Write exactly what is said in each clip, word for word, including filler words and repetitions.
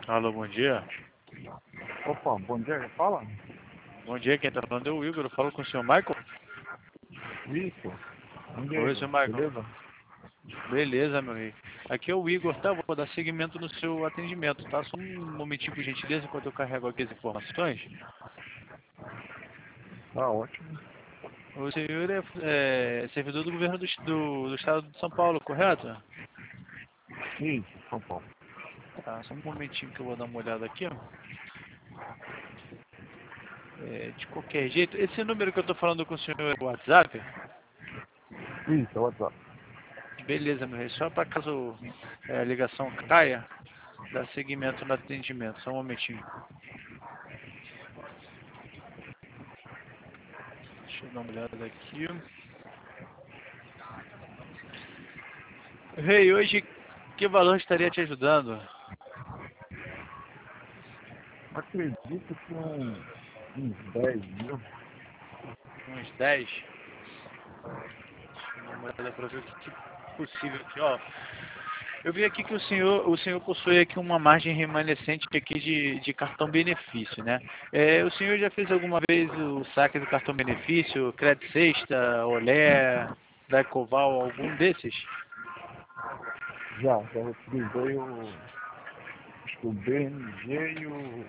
Alô, bom dia. Opa, bom dia, fala? Bom dia, quem tá falando é o Igor. Eu falo com o senhor Michael. Isso. Bom dia, Oi, Igor. senhor Michael. Beleza? Beleza, meu rei. Aqui é o Igor, tá? Vou dar seguimento no seu atendimento, tá? Só um momentinho, por gentileza, enquanto eu carrego aqui as informações. Tá ótimo. O senhor é, é servidor do governo do, do, do estado de São Paulo, correto? Isso, São Paulo. Tá, só um momentinho que eu vou dar uma olhada aqui, ó. É, de qualquer jeito, esse número que eu tô falando com o senhor é o WhatsApp? Isso, é o WhatsApp. Beleza, meu rei. Só para caso é, a ligação caia, dá seguimento no atendimento. Só um momentinho. Deixa eu dar uma olhada aqui. Rei, hoje que valor estaria te ajudando? Acredito que um, uns dez mil. Uns dez? Deixa eu dar uma olhada para ver o que, que é possível aqui, ó. Eu vi aqui que o senhor, o senhor possui aqui uma margem remanescente aqui de, de cartão benefício, né? É, o senhor já fez alguma vez o saque do cartão benefício, Crédito Sexta, Olé, Dacoval, algum desses? Já, já utilizei o, acho que o B M G e o,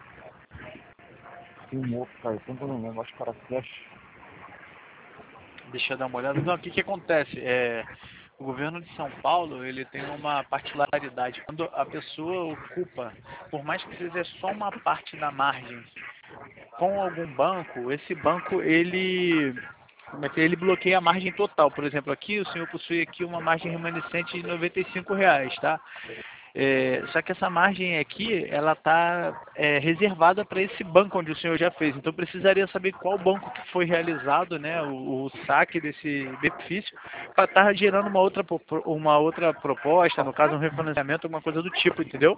e um outro cartão que eu não lembro, acho que era Cash. Deixa eu dar uma olhada. Não, o que que acontece? É, o governo de São Paulo, ele tem uma particularidade. Quando a pessoa ocupa, por mais que seja só uma parte da margem, com algum banco, esse banco, ele, como é que é? Ele bloqueia a margem total. Por exemplo, aqui o senhor possui aqui uma margem remanescente de noventa e cinco reais, tá? É, só que essa margem aqui, ela está é, reservada para esse banco onde o senhor já fez. Então precisaria saber qual banco que foi realizado, né, o, o saque desse benefício, para estar gerando uma outra, uma outra proposta, no caso um refinanciamento, alguma coisa do tipo, entendeu?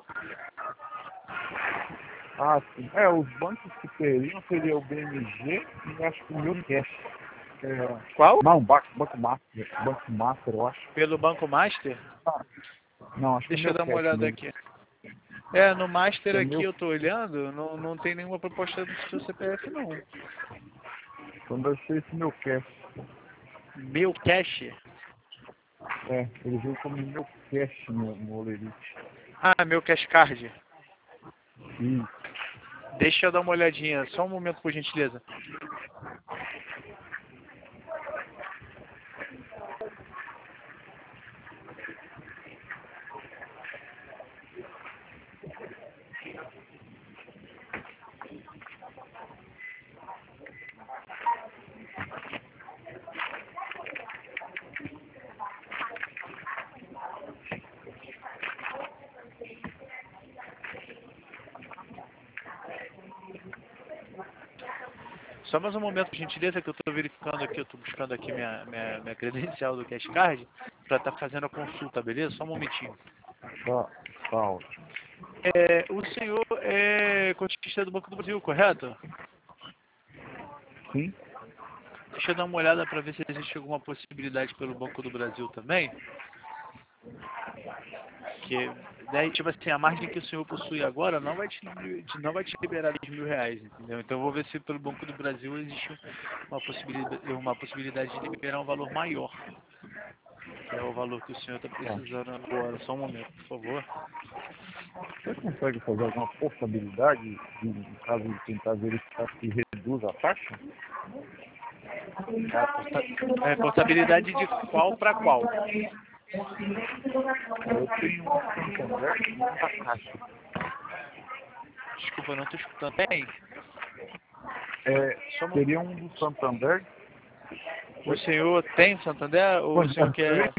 Ah, sim. É, os bancos que teriam seria o B M G e acho que o meu Cash. É, Qual? não, Banco, banco Master. Banco Master, eu acho. Pelo Banco Master? Ah, não, acho que é o Deixa eu meu dar uma Cash olhada mesmo. aqui. É, no Master É aqui meu, eu tô olhando, não, não tem nenhuma proposta do seu C P F não. então deve ser esse meu Cash. Meu Cash? É, ele veio como meu cash no, no Olerite. Ah, meu Cash Card. E Deixa eu dar uma olhadinha, só um momento por gentileza. Só mais um momento, por gentileza, que eu estou verificando aqui, eu estou buscando aqui minha, minha, minha credencial do Cash Card para estar fazendo a consulta, beleza? Só um momentinho. tá, tá ótimo. É, o senhor é cotista do Banco do Brasil, correto? Sim? Deixa eu dar uma olhada para ver se existe alguma possibilidade pelo Banco do Brasil também. Que daí, tipo assim, a margem que o senhor possui agora não vai te, não vai te liberar dez mil reais, entendeu? Então eu vou ver se pelo Banco do Brasil existe uma possibilidade, uma possibilidade de liberar um valor maior, que é o valor que o senhor está Tá. precisando agora. Só um momento, por favor. Você consegue fazer alguma possibilidade, de, no caso de tentar verificar se reduz a taxa? É, porta, é portabilidade de qual para qual? Eu tenho um Santander e uma Caixa. Desculpa, eu não estou escutando bem. É, Só um- seria um do Santander. O senhor tem Santander ou o senhor quer...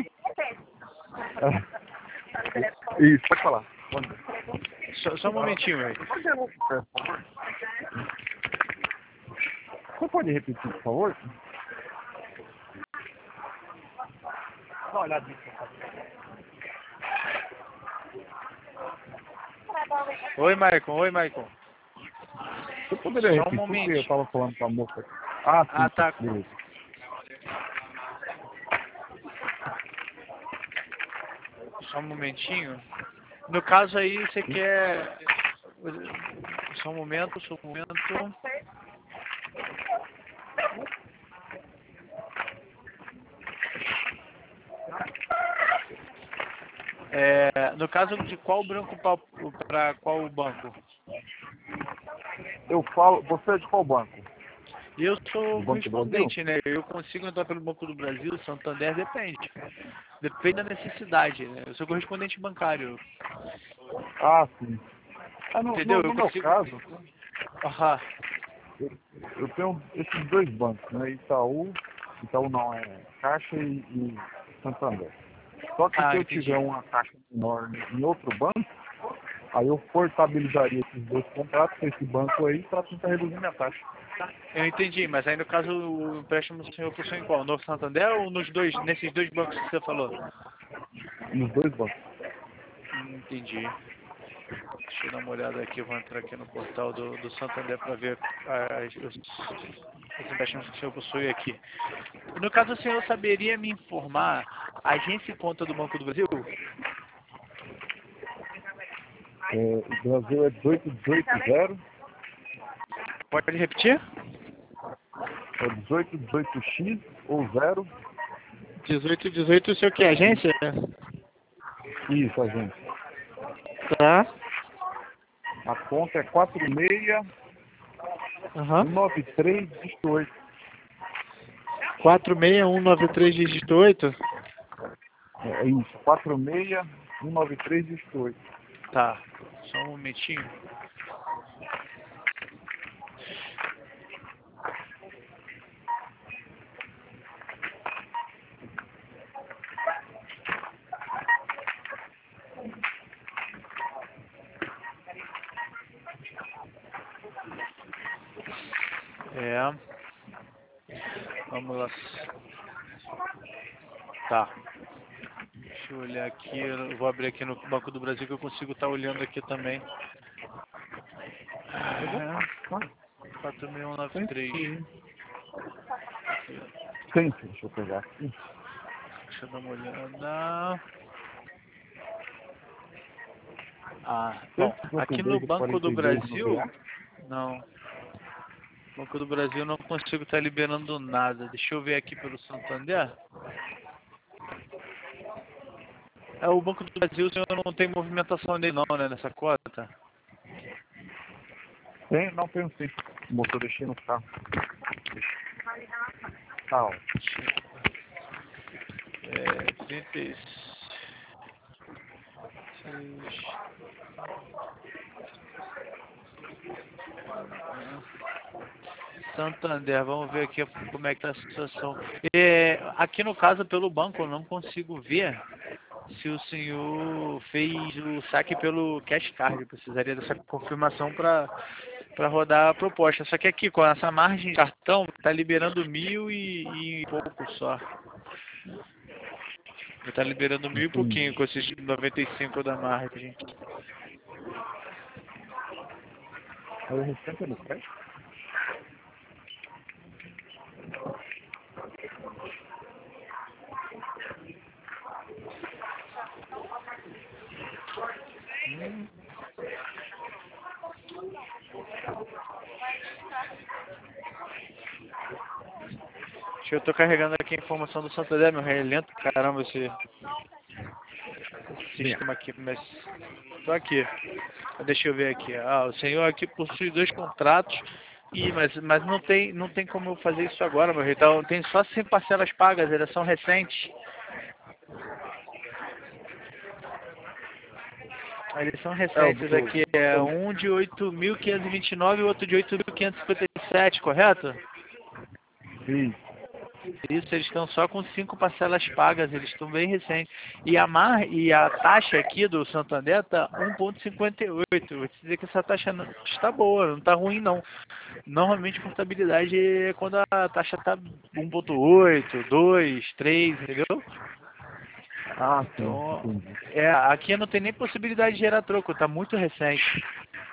É, isso, pode falar. Pode. Só, só um momentinho, velho. Você pode repetir, por favor? Dá uma olhada nisso. Oi, Maicon. Oi, Maicon. Você poderia Só um repetir o que eu momento. estava falando com a moça? Ah, sim, Ah, tá. beleza. Só um momentinho. No caso aí, você quer Só um momento, só um momento. É, no caso de qual branco para qual banco? Eu falo, você é de qual banco? Eu sou Do Banco do Brasil? correspondente, né? Eu consigo entrar pelo Banco do Brasil, Santander, depende. Depende da necessidade, né? Eu sou correspondente bancário. Ah, sim. Ah, no, Entendeu? no, Eu no meu consigo. caso, Aham. eu, eu tenho esses dois bancos, né? Itaú, Itaú não, é Caixa e, e Santander. Só que se Ah, eu entendi. tiver uma caixa menor em outro banco, aí eu portabilizaria esses dois contratos com esse banco aí para tentar reduzir minha taxa. Eu entendi, mas aí no caso o empréstimo do senhor possui em qual? No Santander ou nos dois, nesses dois bancos que você falou? Nos dois bancos. Hum, Entendi. Deixa eu dar uma olhada aqui, eu vou entrar aqui no portal do, do Santander para ver as, os, os empréstimos que o senhor possui aqui. No caso, o senhor saberia me informar a agência e conta do Banco do Brasil? É, o Brasil é dezoito dezoito zero, Pode repetir? é dezoito dezoito X ou zero. dezoito, dezoito, o senhor que é agência? Isso, a gente. Tá. A conta é quatro seis Aham. um nove três oito. quatro seis um nove três, dígito oito? É isso, quatro seis um nove três oito. Tá. Só um momentinho. É. Vamos lá. Tá. Deixa eu olhar aqui. Eu vou abrir aqui no Banco do Brasil que eu consigo estar olhando aqui também. É. quatro seis um nove três. Sim, deixa eu pegar aqui. Deixa eu dar uma olhada. Ah, bom, aqui no Banco do Brasil, não. Banco do Brasil eu não consigo estar liberando nada. Deixa eu ver aqui pelo Santander. É, o Banco do Brasil, o senhor não tem movimentação nele não, né, nessa cota? Tem, não tenho sim. O motor deixei no carro. Tá, ó. É, trinta e seis. Santander, vamos ver aqui como é que tá a situação. É, aqui no caso, pelo banco, eu não consigo ver se o senhor fez o saque pelo cash card. Eu precisaria dessa confirmação para para rodar a proposta. Só que aqui, com essa margem de cartão, está liberando mil e, e pouco só. Está liberando mil e pouquinho com esses noventa e cinco da margem. Aí o restante é no crédito? Hum. Deixa eu tô carregando aqui a informação do Santander, meu rei. É lento, caramba, esse, esse sistema aqui, mas tô aqui. Deixa eu ver aqui. Ah, o senhor aqui possui dois contratos, e, mas, mas não tem, não tem como eu fazer isso agora, meu rei. Então, tem só cem parcelas pagas, elas são recentes. Eles são É o recentes do... aqui. É um de oito mil quinhentos e vinte e nove e o outro de oito mil quinhentos e cinquenta e sete, correto? Sim. Isso, eles estão só com cinco parcelas pagas, eles estão bem recentes. E a, mar, e a taxa aqui do Santander está um vírgula cinquenta e oito. Vou te dizer que essa taxa não, está boa, não está ruim não. Normalmente portabilidade é quando a taxa está um vírgula oito, dois, três, entendeu? Ah, sim, Então, entendi. é, aqui não tem nem possibilidade de gerar troco, está muito recente.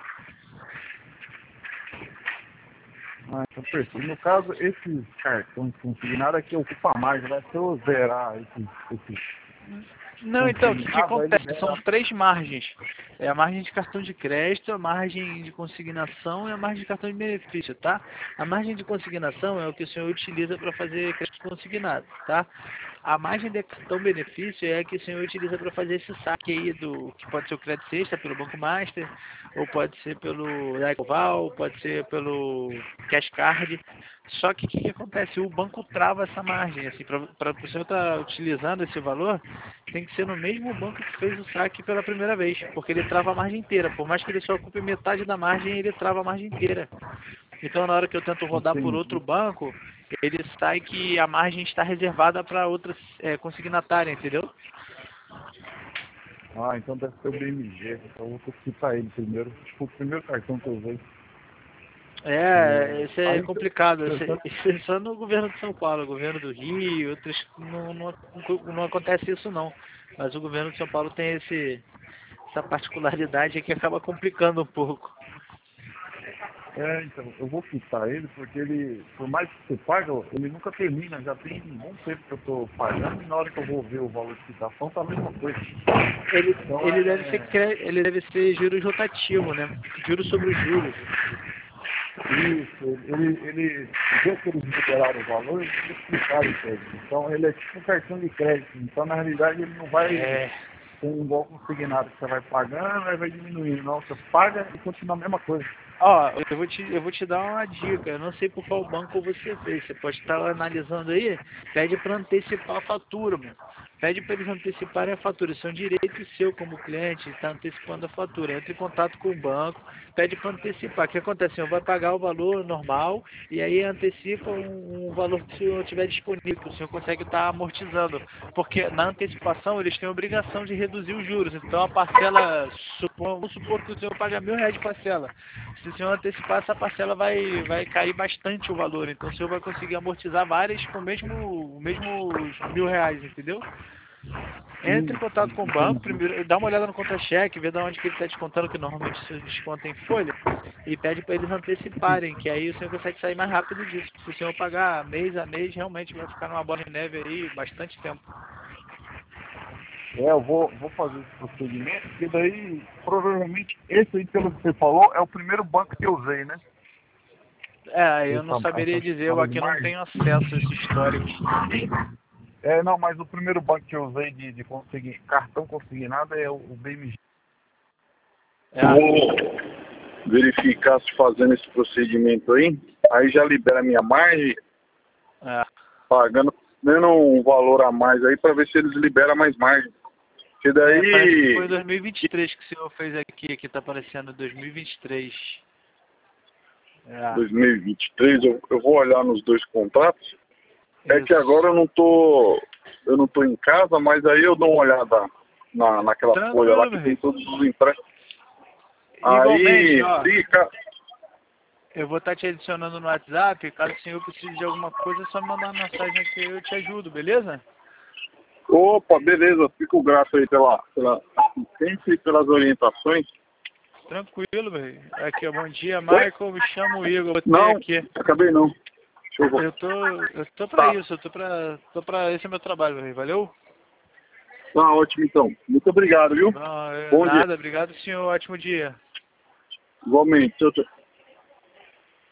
Ah, então perfeito. No caso, esses cartões consignados aqui ocupa mais, vai se eu zerar esses, esses Não, então, o que, que consignado, aí acontece? libera. São três margens. É a margem de cartão de crédito, a margem de consignação e a margem de cartão de benefício, tá? A margem de consignação é o que o senhor utiliza para fazer crédito consignado, tá? A margem de cartão benefício é a que o senhor utiliza para fazer esse saque aí do que pode ser o crédito sexta pelo Banco Master, ou pode ser pelo Ecoval, pode ser pelo Cash Card. Só que o que, que acontece? O banco trava essa margem, assim, para o senhor estar utilizando esse valor, tem que ser no mesmo banco que fez o saque pela primeira vez, porque ele trava a margem inteira. Por mais que ele só ocupe metade da margem, ele trava a margem inteira. Então, na hora que eu tento rodar por outro Entendi. banco, ele sai que a margem está reservada para outra é, consignatária, entendeu? Ah, então deve ser o B M G. Então eu vou ter que citar ele primeiro. Tipo, o primeiro cartão que eu usei. É, É... isso é Aí, complicado. Isso, você- isso é só no governo de São Paulo, governo do Rio, outros não, não, não acontece isso não. Mas o governo de São Paulo tem esse, essa particularidade que acaba complicando um pouco. É, então, eu vou quitar ele porque ele, por mais que você paga, ele nunca termina. Já tem um bom tempo que eu tô pagando e na hora que eu vou ver o valor de quitação tá a mesma coisa. Ele, Então ele deve ser é cre- ele deve ser juros rotativo, né? Juros sobre juros. isso, ele, ele, depois que eles liberaram o valor, eles explicaram isso aí. Então ele é tipo um cartão de crédito. Então na realidade ele não vai É. ser igual consignado que você vai pagando, aí vai diminuindo. Não, você paga e continua a mesma coisa. Ó, eu vou te, eu vou te dar uma dica. Eu não sei por qual banco você fez. Você pode estar analisando aí. Pede para antecipar a fatura, mano. Pede para eles anteciparem a fatura. Isso é um direito seu como cliente, está antecipando a fatura. Entre em contato com o banco, pede para antecipar. O que acontece? O senhor vai pagar o valor normal e aí antecipa um, um valor que o senhor tiver disponível, que o senhor consegue estar amortizando. Porque na antecipação eles têm a obrigação de reduzir os juros. Então a parcela, supor, vamos supor que o senhor paga mil reais de parcela. Se o senhor antecipar, essa parcela vai, vai cair bastante o valor. Então o senhor vai conseguir amortizar várias com o mesmo, o mesmo mil reais, entendeu? Entre em Isso, contato com o banco, entendi. primeiro, dá uma olhada no contra-cheque, vê de onde que ele está descontando, que normalmente se desconta em folha, e pede para eles anteciparem, que aí o senhor consegue sair mais rápido disso. Se o senhor pagar mês a mês, realmente vai ficar numa bola de neve aí bastante tempo. É, eu vou, vou fazer esse procedimento, porque daí, provavelmente, esse aí, pelo que você falou, é o primeiro banco que eu usei, né? É, eu não Essa, saberia essa dizer, eu história de aqui não margem. tenho acesso a esse histórico. É, não, mas o primeiro banco que eu usei de, de conseguir cartão consignado é o, o B M G. É, Vou verificar se fazendo esse procedimento aí, aí já libera a minha margem, é. pagando, dando um valor a mais aí para ver se eles liberam mais margem. Porque É, parece que foi daí, dois mil e vinte e três que o senhor fez aqui, aqui tá aparecendo dois mil e vinte e três. É, dois mil e vinte e três, eu, eu vou olhar nos dois contratos. É que isso. agora eu não tô, eu não tô em casa, mas aí eu dou uma olhada na, naquela folha lá Tranquilo, que meu tem rei. todos os empréstimos. Igualmente, Aí, ó, fica, eu vou estar te adicionando no WhatsApp, caso o senhor precise de alguma coisa, é só me mandar uma mensagem que eu te ajudo, beleza? opa, beleza, fico grato aí pela, pela assistência e pelas orientações. Tranquilo, meu rei. Aqui, ó, bom dia, Oi? Michael, me chamo Igor, botei Não, aqui. acabei não. Deixa eu Eu ver. tô, eu tô pra Tá, isso, eu tô pra, tô pra, esse é meu trabalho, meu rei, valeu? tá ótimo então. Muito obrigado, viu? Não, eu- Bom dia. nada, obrigado senhor, ótimo dia. Igualmente. Tchau, tchau.